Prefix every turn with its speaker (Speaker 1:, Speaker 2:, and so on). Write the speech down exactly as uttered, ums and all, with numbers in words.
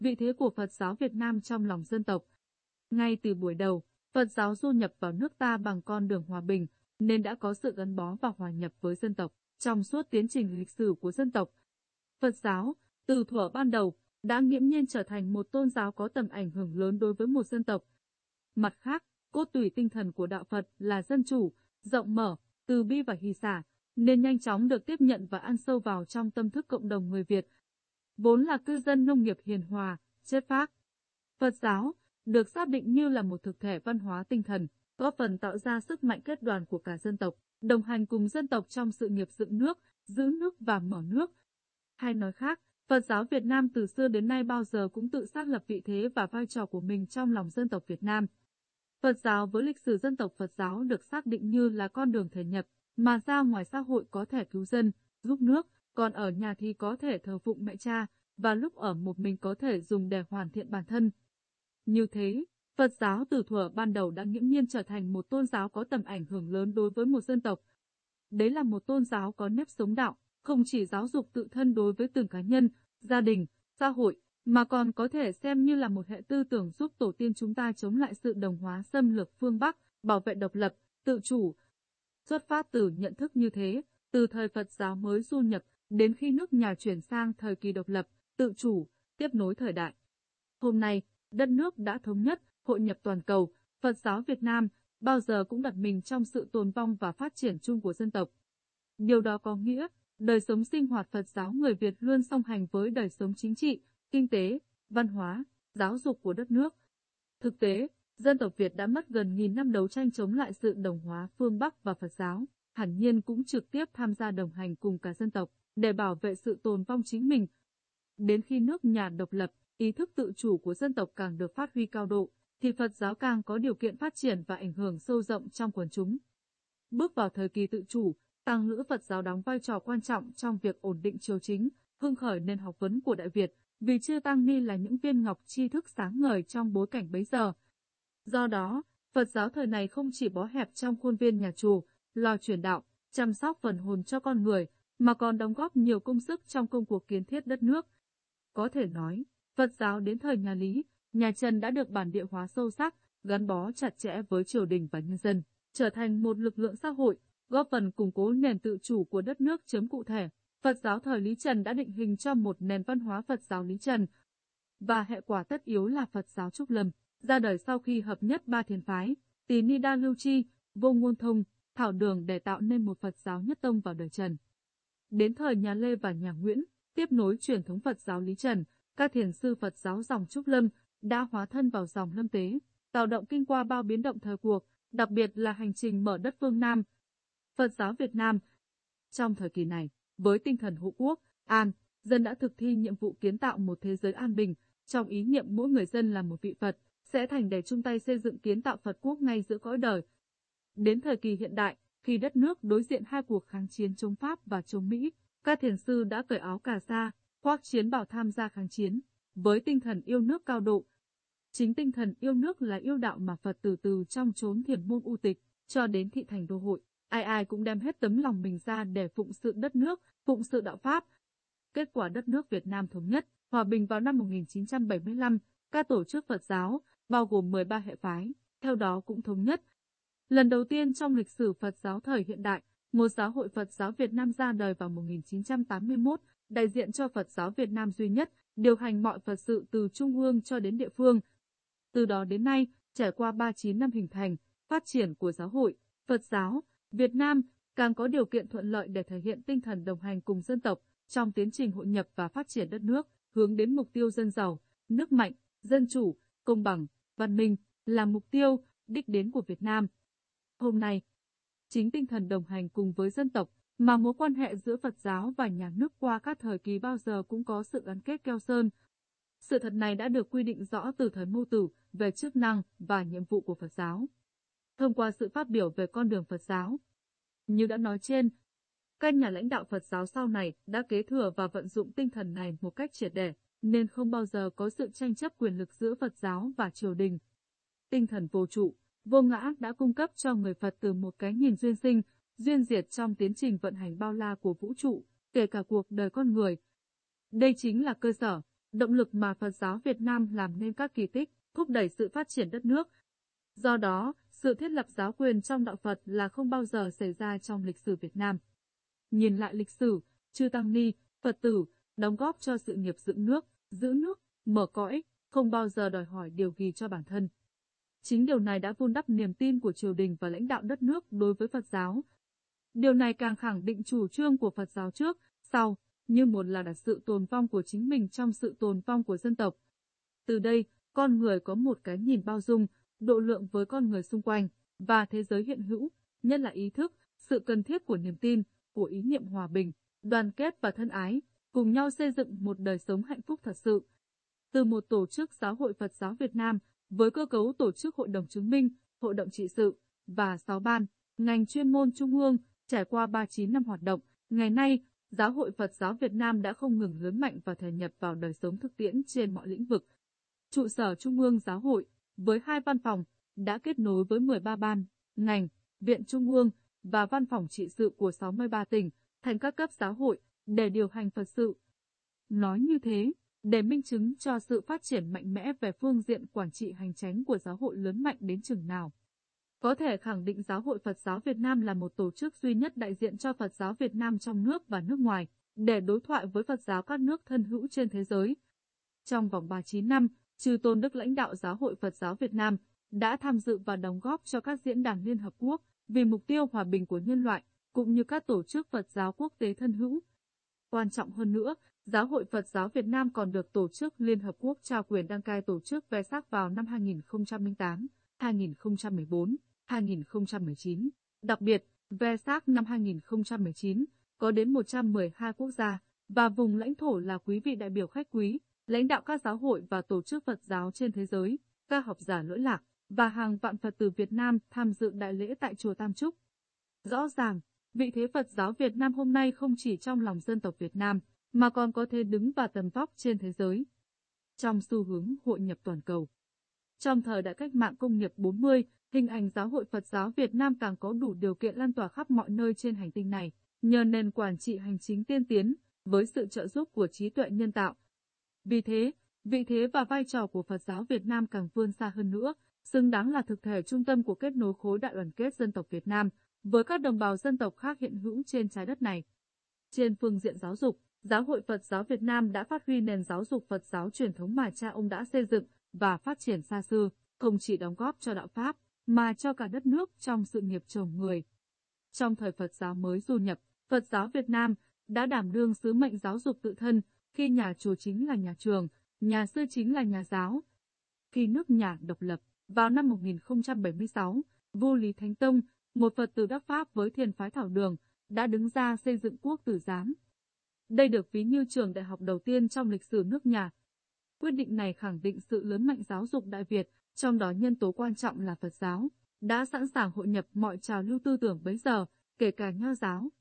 Speaker 1: Vị thế của Phật giáo Việt Nam trong lòng dân tộc. Ngay từ buổi đầu, Phật giáo du nhập vào nước ta bằng con đường hòa bình, nên đã có sự gắn bó và hòa nhập với dân tộc. Trong suốt tiến trình lịch sử của dân tộc, Phật giáo, từ thuở ban đầu, đã nghiễm nhiên trở thành một tôn giáo có tầm ảnh hưởng lớn đối với một dân tộc. Mặt khác, cốt tủy tinh thần của đạo Phật là dân chủ, rộng mở, từ bi và hỷ xả, nên nhanh chóng được tiếp nhận và ăn sâu vào trong tâm thức cộng đồng người Việt, vốn là cư dân nông nghiệp hiền hòa, chất phác. Phật giáo được xác định như là một thực thể văn hóa tinh thần, góp phần tạo ra sức mạnh kết đoàn của cả dân tộc, đồng hành cùng dân tộc trong sự nghiệp dựng nước, giữ nước và mở nước. Hay nói khác, Phật giáo Việt Nam từ xưa đến nay bao giờ cũng tự xác lập vị thế và vai trò của mình trong lòng dân tộc Việt Nam. Phật giáo với lịch sử dân tộc Phật giáo được xác định như là con đường thể nhập, mà ra ngoài xã hội có thể cứu dân, giúp nước, còn ở nhà thì có thể thờ phụng mẹ cha, và lúc ở một mình có thể dùng để hoàn thiện bản thân. Như thế, Phật giáo từ thuở ban đầu đã nghiễm nhiên trở thành một tôn giáo có tầm ảnh hưởng lớn đối với một dân tộc. Đấy là một tôn giáo có nếp sống đạo, không chỉ giáo dục tự thân đối với từng cá nhân, gia đình, xã hội, mà còn có thể xem như là một hệ tư tưởng giúp tổ tiên chúng ta chống lại sự đồng hóa xâm lược phương Bắc, bảo vệ độc lập, tự chủ. Xuất phát từ nhận thức như thế, từ thời Phật giáo mới du nhập, đến khi nước nhà chuyển sang thời kỳ độc lập, tự chủ, tiếp nối thời đại. Hôm nay, đất nước đã thống nhất, hội nhập toàn cầu, Phật giáo Việt Nam bao giờ cũng đặt mình trong sự tồn vong và phát triển chung của dân tộc. Điều đó có nghĩa, đời sống sinh hoạt Phật giáo người Việt luôn song hành với đời sống chính trị, kinh tế, văn hóa, giáo dục của đất nước. Thực tế, dân tộc Việt đã mất gần nghìn năm đấu tranh chống lại sự đồng hóa phương Bắc và Phật giáo, hẳn nhiên cũng trực tiếp tham gia đồng hành cùng cả dân tộc, để bảo vệ sự tồn vong chính mình. Đến khi nước nhà độc lập, ý thức tự chủ của dân tộc càng được phát huy cao độ, thì Phật giáo càng có điều kiện phát triển và ảnh hưởng sâu rộng trong quần chúng. Bước vào thời kỳ tự chủ, Tàng Lữ Phật giáo đóng vai trò quan trọng trong việc ổn định triều chính, hưng khởi nền học vấn của Đại Việt, vì chư tăng ni là những viên ngọc tri thức sáng ngời trong bối cảnh bấy giờ. Do đó, Phật giáo thời này không chỉ bó hẹp trong khuôn viên nhà chùa, lo truyền đạo, chăm sóc phần hồn cho con người, mà còn đóng góp nhiều công sức trong công cuộc kiến thiết đất nước. Có thể nói, Phật giáo đến thời nhà Lý, nhà Trần đã được bản địa hóa sâu sắc, gắn bó chặt chẽ với triều đình và nhân dân, trở thành một lực lượng xã hội, góp phần củng cố nền tự chủ của đất nước. Chấm cụ thể, Phật giáo thời Lý Trần đã định hình cho một nền văn hóa Phật giáo Lý Trần, và hệ quả tất yếu là Phật giáo Trúc Lâm, ra đời sau khi hợp nhất ba thiền phái, Tỳ Ni Đa Lưu Chi, Vô Ngôn Thông, Thảo Đường để tạo nên một Phật giáo nhất tông vào đời Trần. Đến thời nhà Lê và nhà Nguyễn, tiếp nối truyền thống Phật giáo Lý Trần, các thiền sư Phật giáo dòng Trúc Lâm đã hóa thân vào dòng Lâm Tế, tạo động kinh qua bao biến động thời cuộc, đặc biệt là hành trình mở đất phương Nam. Phật giáo Việt Nam trong thời kỳ này, với tinh thần hộ quốc, an, dân đã thực thi nhiệm vụ kiến tạo một thế giới an bình, trong ý niệm mỗi người dân là một vị Phật, sẽ thành để chung tay xây dựng kiến tạo Phật quốc ngay giữa cõi đời. Đến thời kỳ hiện đại, khi đất nước đối diện hai cuộc kháng chiến chống Pháp và chống Mỹ, các thiền sư đã cởi áo cà sa, khoác chiến bào tham gia kháng chiến, với tinh thần yêu nước cao độ. Chính tinh thần yêu nước là yêu đạo mà Phật từ từ trong chốn thiền môn u tịch, cho đến thị thành đô hội, ai ai cũng đem hết tấm lòng mình ra để phụng sự đất nước, phụng sự đạo Pháp. Kết quả đất nước Việt Nam thống nhất, hòa bình vào năm một nghìn chín trăm bảy mươi lăm, các tổ chức Phật giáo, bao gồm mười ba hệ phái, theo đó cũng thống nhất. Lần đầu tiên trong lịch sử Phật giáo thời hiện đại, một giáo hội Phật giáo Việt Nam ra đời vào một nghìn chín trăm tám mươi mốt, đại diện cho Phật giáo Việt Nam duy nhất, điều hành mọi Phật sự từ trung ương cho đến địa phương. Từ đó đến nay, trải qua ba mươi chín năm hình thành, phát triển của giáo hội Phật giáo Việt Nam càng có điều kiện thuận lợi để thể hiện tinh thần đồng hành cùng dân tộc trong tiến trình hội nhập và phát triển đất nước, hướng đến mục tiêu dân giàu, nước mạnh, dân chủ, công bằng, văn minh là mục tiêu, đích đến của Việt Nam. Hôm nay, chính tinh thần đồng hành cùng với dân tộc mà mối quan hệ giữa Phật giáo và nhà nước qua các thời kỳ bao giờ cũng có sự gắn kết keo sơn. Sự thật này đã được quy định rõ từ thời Mâu Tử về chức năng và nhiệm vụ của Phật giáo. Thông qua sự phát biểu về con đường Phật giáo, như đã nói trên, các nhà lãnh đạo Phật giáo sau này đã kế thừa và vận dụng tinh thần này một cách triệt để, nên không bao giờ có sự tranh chấp quyền lực giữa Phật giáo và triều đình. Tinh thần vô trụ, vô ngã đã cung cấp cho người Phật từ một cái nhìn duyên sinh, duyên diệt trong tiến trình vận hành bao la của vũ trụ, kể cả cuộc đời con người. Đây chính là cơ sở động lực mà Phật giáo Việt Nam làm nên các kỳ tích, thúc đẩy sự phát triển đất nước. Do đó, sự thiết lập giáo quyền trong đạo Phật là không bao giờ xảy ra trong lịch sử Việt Nam. Nhìn lại lịch sử, chư Tăng Ni, Phật tử, đóng góp cho sự nghiệp dựng nước, giữ nước, mở cõi, không bao giờ đòi hỏi điều gì cho bản thân. Chính điều này đã vun đắp niềm tin của triều đình và lãnh đạo đất nước đối với Phật giáo. Điều này càng khẳng định chủ trương của Phật giáo trước, sau, như một là đặt sự tồn vong của chính mình trong sự tồn vong của dân tộc. Từ đây, con người có một cái nhìn bao dung, độ lượng với con người xung quanh, và thế giới hiện hữu, nhất là ý thức, sự cần thiết của niềm tin, của ý niệm hòa bình, đoàn kết và thân ái, cùng nhau xây dựng một đời sống hạnh phúc thật sự. Từ một tổ chức Giáo hội Phật giáo Việt Nam, với cơ cấu tổ chức Hội đồng chứng minh, Hội đồng trị sự, và sáu ban, ngành chuyên môn trung ương, trải qua ba mươi chín năm hoạt động, ngày nay, Giáo hội Phật giáo Việt Nam đã không ngừng lớn mạnh và thể nhập vào đời sống thực tiễn trên mọi lĩnh vực. Trụ sở Trung ương Giáo hội, với hai văn phòng, đã kết nối với mười ba ban, ngành, viện trung ương và văn phòng trị sự của sáu mươi ba tỉnh, thành các cấp giáo hội, để điều hành Phật sự. Nói như thế, để minh chứng cho sự phát triển mạnh mẽ về phương diện quản trị hành chánh của giáo hội lớn mạnh đến chừng nào. Có thể khẳng định Giáo hội Phật giáo Việt Nam là một tổ chức duy nhất đại diện cho Phật giáo Việt Nam trong nước và nước ngoài, để đối thoại với Phật giáo các nước thân hữu trên thế giới. Trong vòng ba mươi chín năm, Chư Tôn Đức lãnh đạo Giáo hội Phật giáo Việt Nam đã tham dự và đóng góp cho các diễn đàn Liên Hợp Quốc vì mục tiêu hòa bình của nhân loại, cũng như các tổ chức Phật giáo quốc tế thân hữu. Quan trọng hơn nữa, Giáo hội Phật giáo Việt Nam còn được Tổ chức Liên Hợp Quốc trao quyền đăng cai tổ chức Vesak vào năm hai nghìn không trăm lẻ tám, hai nghìn không trăm mười bốn, hai nghìn không trăm mười chín. Đặc biệt, Vesak năm hai nghìn không trăm mười chín có đến một trăm mười hai quốc gia và vùng lãnh thổ là quý vị đại biểu khách quý, lãnh đạo các giáo hội và tổ chức Phật giáo trên thế giới, các học giả lỗi lạc và hàng vạn Phật tử Việt Nam tham dự đại lễ tại chùa Tam Trúc. Rõ ràng, vị thế Phật giáo Việt Nam hôm nay không chỉ trong lòng dân tộc Việt Nam, mà còn có thể đứng và tầm vóc trên thế giới. Trong xu hướng hội nhập toàn cầu. Trong thời đại cách mạng công nghiệp bốn mươi, hình ảnh Giáo hội Phật giáo Việt Nam càng có đủ điều kiện lan tỏa khắp mọi nơi trên hành tinh này, nhờ nền quản trị hành chính tiên tiến, với sự trợ giúp của trí tuệ nhân tạo. Vì thế, vị thế và vai trò của Phật giáo Việt Nam càng vươn xa hơn nữa, xứng đáng là thực thể trung tâm của kết nối khối đại đoàn kết dân tộc Việt Nam, với các đồng bào dân tộc khác hiện hữu trên trái đất này. Trên phương diện giáo dục, Giáo hội Phật giáo Việt Nam đã phát huy nền giáo dục Phật giáo truyền thống mà cha ông đã xây dựng và phát triển xa xưa, không chỉ đóng góp cho đạo Pháp, mà cho cả đất nước trong sự nghiệp trồng người. Trong thời Phật giáo mới du nhập, Phật giáo Việt Nam đã đảm đương sứ mệnh giáo dục tự thân, khi nhà chùa chính là nhà trường, nhà sư chính là nhà giáo. Khi nước nhà độc lập, vào năm một nghìn không trăm bảy mươi sáu, vua Lý Thánh Tông, một Phật tử đắc Pháp với thiền phái Thảo Đường, đã đứng ra xây dựng quốc tử giám. Đây được ví như trường đại học đầu tiên trong lịch sử nước nhà. Quyết định này khẳng định sự lớn mạnh giáo dục Đại Việt, trong đó nhân tố quan trọng là Phật giáo, đã sẵn sàng hội nhập mọi trào lưu tư tưởng bấy giờ, kể cả Nho giáo.